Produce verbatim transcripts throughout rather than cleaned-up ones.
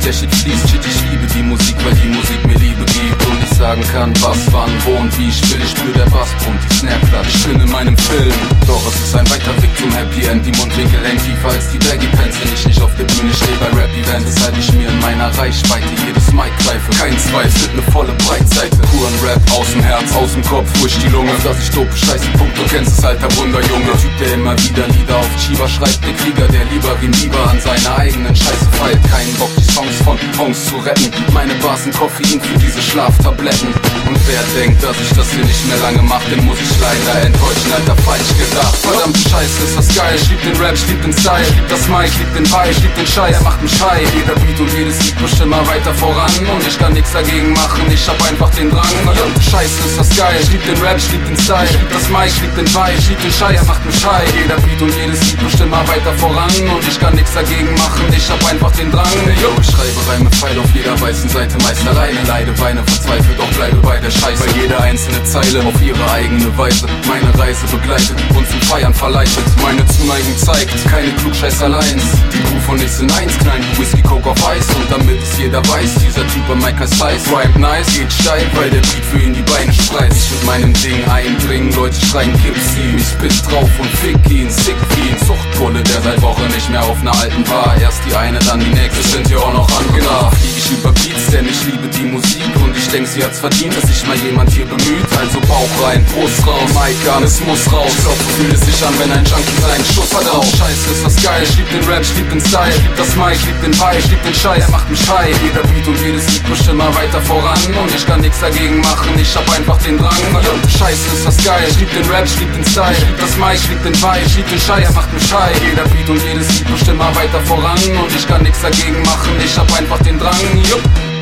der Shit fließt. Shit, ich liebe die Musik, weil die Musik mir Liebe gibt. Und ich sagen kann, was, wann, wo und wie ich will. Ich spür der Bassbrummt, die Snare klatscht, ich bin in meinem Film. Doch es ist ein weiter Weg zum Happy End. Die Mundwinkel hängen tiefer als die Baggy Pants. Wenn ich nicht auf der Bühne stehe bei Rap-Events, weshalb ich mir in meiner Reichweite jedes Mic greife. Kein Zweifel, ne volle Breitseite. Puren Rap, aus dem Herz, aus dem Kopf, durch die Lunge. Auf dass ich dope scheiße Punkt, du kennst es, alter Wunderjunge. Der Typ, der immer wieder Lieder auf Chiba schreibt. Der Krieger, der lieber wie Lieber an seiner eigenen Scheiße feilt. Keinen Bock, die Songs von Hongs zu retten. Meine Bars sind Koffein für diese Schlaftabletten. Und wer denkt, dass ich das hier nicht mehr lange mach, den muss ich leider enttäuschen, alter, falsch gedacht. Verdammt Scheiße, ist das geil, ich lieb den Rap, ich lieb den Style, ich lieb das Mic, ich lieb den Vibe, ich lieb den Scheiß, er macht mich high. Jeder Beat und jedes Lied pusht immer weiter voran und ich kann nichts dagegen machen, ich hab einfach den Drang. Verdammt Scheiße, ist das geil, ich lieb den Rap, ich lieb den Style, ich lieb das Mic, ich lieb den Vibe, ich lieb den Scheiß, er macht mich high. Jeder Beat und jedes Lied pusht immer weiter voran und ich kann nichts dagegen machen, ich hab einfach den Drang. Yo, ich schreibe Reime feil auf jeder weißen Seite, meist alleine, leide, weine, verzweifelt, doch bleibe bei der Scheiße. Weil jede einzelne Zeile auf ihre eigene Weise meine Reise begleitet und zum Feiern verleitet. Meine Zuneigung zeigt, keine Klugscheißerleins. Die Crew von ich sind eins, knallen Whisky, Coke auf Eis. Und damit es jeder weiß, dieser Typ am Mike heißt Size. Rhyme nice, geht steil, weil der Beat für ihn die Beine spreizt. Ich mit meinem Ding eindringen, Leute schreien Kips ihm. Ich spit drauf und fick ihn, sick wie ein Zuchtbulle, der seit Wochen nicht mehr auf einer alten war. Erst die eine, dann die nächste, sind ja auch noch andere. Flieg ich über Beats, denn ich liebe die Musik. Und ich denk, sie hat's verdient, dass sich mal jemand hier bemüht. Also Bauch rein, Brust raus, Mic an, es muss raus. Ich glaub, fühlt es sich an, wenn ein Junkie seinen Schuss verdaut. Scheiße, ist das geil, ich lieb den Rap, ich lieb den Style, ich lieb das Mic, ich lieb den Vibe, ich lieb den Scheiß, er macht mich high. Jeder Beat und jedes Lied pusht immer weiter voran und ich kann nichts dagegen machen, ich hab einfach den Drang. Scheiße, ist das geil, ich lieb den Rap, ich lieb den Style, ich lieb das Mic, ich lieb den Vibe, ich lieb den Scheiß, er macht mich high. Jeder Beat und jedes Lied pusht immer weiter voran und ich kann nichts dagegen machen, ich hab einfach den Drang. Jupp.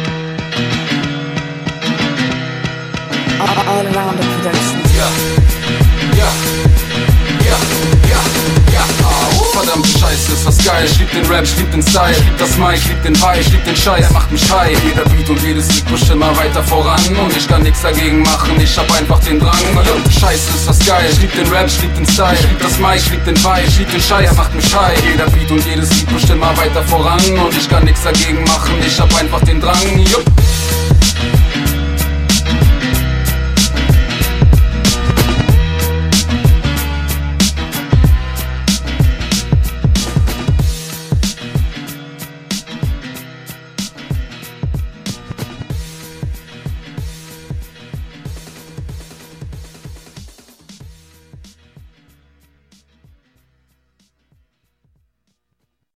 All around the production. Ja, ja, ja, ja, ja, au. Verdammt Scheiße, ist das geil, ich lieb den Rap, ich lieb den Style, ich lieb das Mic, ich lieb den Vibe, ich lieb den Scheiß, er macht mich high. Jeder Beat und jedes Lied pusht immer weiter voran und ich kann nichts dagegen machen, ich hab einfach den Drang. Verdammt Scheiße, ist das geil, ich lieb den Rap, ich lieb den Style, ich lieb das Mic, ich lieb den Vibe, ich lieb den Scheiß, er macht mich high. Jeder Beat und jedes Lied pusht immer weiter voran und ich kann nichts dagegen machen, ich hab einfach den Drang. Jupp.